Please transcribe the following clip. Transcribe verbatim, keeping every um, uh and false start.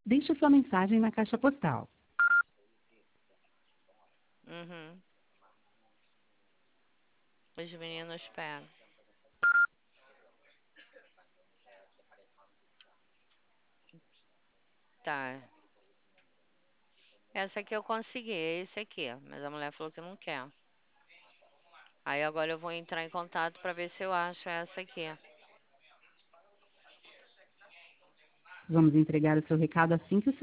Deixe sua mensagem na caixa postal. Uhum. Os meninos pegam. Tá. Essa aqui eu consegui, é esse aqui. Mas a mulher falou que não quer. Aí agora eu vou entrar em contato pra ver se eu acho essa aqui. Vamos entregar o seu recado assim que o